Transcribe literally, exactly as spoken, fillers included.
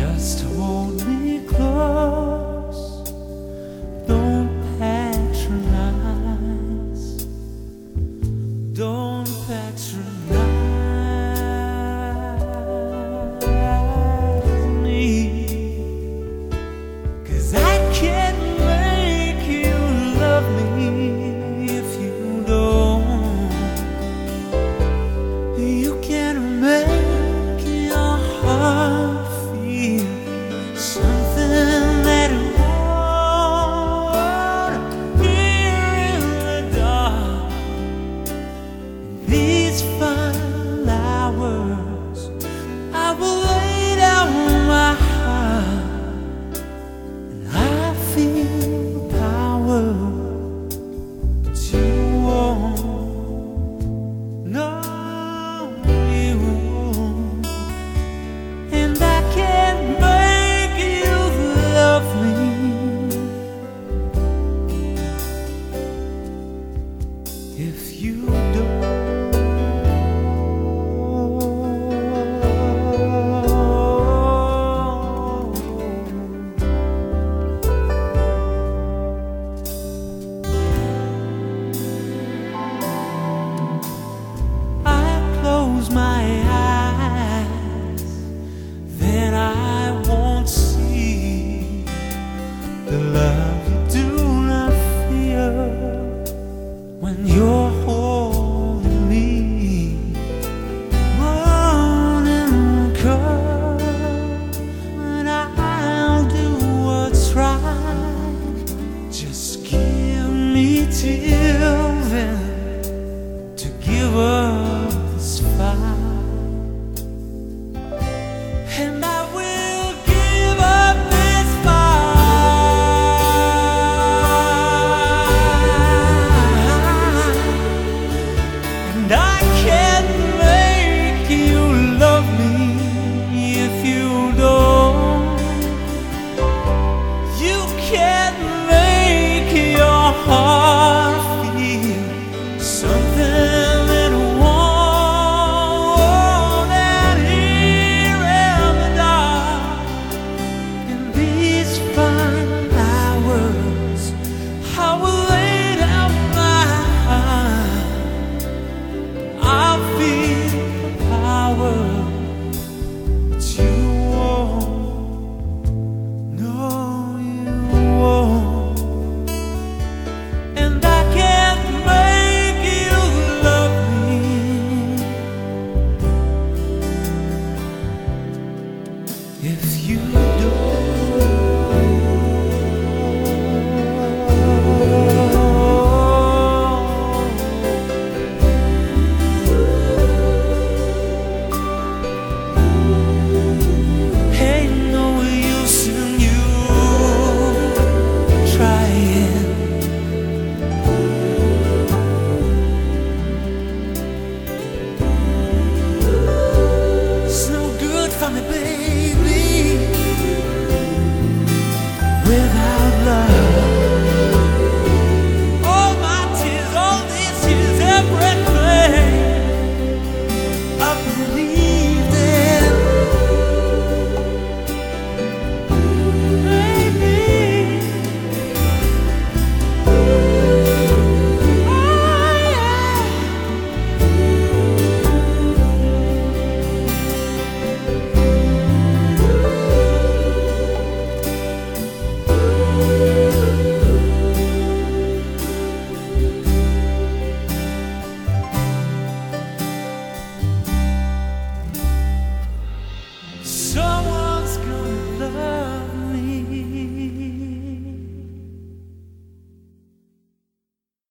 Just hold me close, don't patronize, don't patronize me, 'cause I can't make you love me if you don't. You can't make your heart feel something that it won't hear in the dark. These final hours, I will lay down my heart, and I feel the power, but you won't. No, you won't. And I can't make you love me if you don't. I close my eyes, then I won't see the love you do not feel when you're holding me. Morning come, and I'll do what's right. Just give me till then to give up this fight, and I will give up this fight. And I can't make you love me if you don't. You can't make your heart feel something that won't and hear in the dark. In these final hours, I will lay down my heart. I'll feel the power, but you won't. No, you won't. And I can't make you love me if you don't.